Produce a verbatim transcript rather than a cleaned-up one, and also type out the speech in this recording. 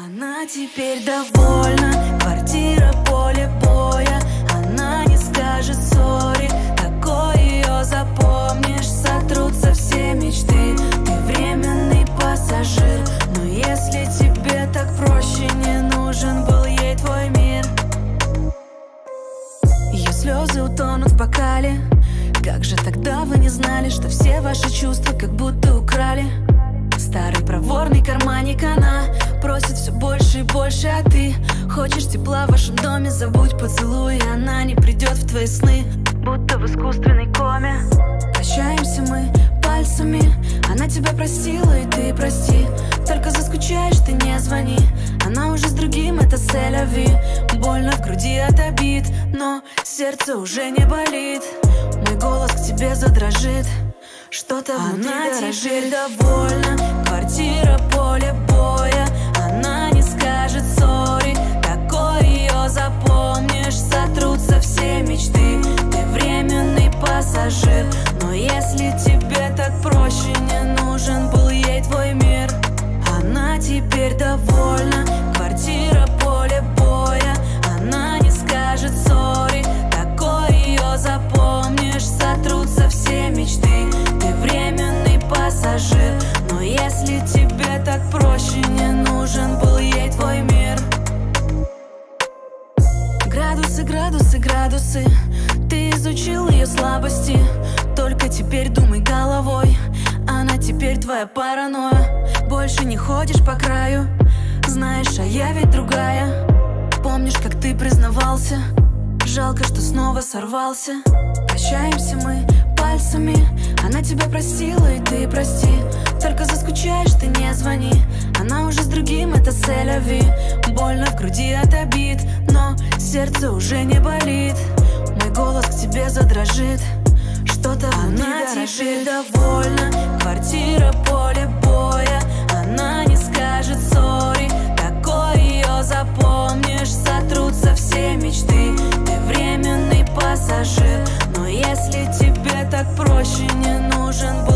Она теперь довольна, квартира, поле боя. Она не скажет сори, такой ее запомнишь. Сотрутся все мечты, ты временный пассажир. Но если тебе так проще, не нужен был ей твой мир. Ее слезы утонут в бокале. Как же тогда вы не знали, что все ваши чувства как будто украли? Старый проворный карманник, она просит все больше и больше, а ты хочешь тепла в вашем доме. Забудь поцелуй, и она не придет в твои сны, будто в искусственной коме. Прощаемся мы пальцами, она тебя простила, и ты прости. Только заскучаешь, ты не звони. Она уже с другим, это сель-ля-ви. Больно в груди от обид, но сердце уже не болит. Мой голос к тебе задрожит, что-то внутри теперь довольна. Квартира, поле боя. Она не скажет сори, такой ее запомнишь. Сотрутся все мечты, ты временный пассажир. Но если тебе так проще, не нужен был ей твой мир. Она теперь довольна. Квартира, поле боя. Она не скажет сори, такой ее запомнишь. Сотрутся все мечты, ты временный пассажир. Но если тебе так проще, не нужен был ей твой мир. Градусы, градусы, градусы. Ты изучил ее слабости, только теперь думай головой. Она теперь твоя паранойя. Больше не ходишь по краю. Знаешь, а я ведь другая. Помнишь, как ты признавался? Жалко, что снова сорвался. Прощаемся мы пальцами. Она тебя простила, и ты прости. Только заскучаешь, ты не звони. Она уже с другим, это сель-ля-ви. Больно в груди от обид, но сердце уже не болит. Мой голос к тебе задрожит, что-то она теперь довольна. Квартира, поле боя. Она не скажет сори, такой ее запомнишь. Сотрутся все мечты, ты временный пассажир. Но если тебе так проще, не нужен был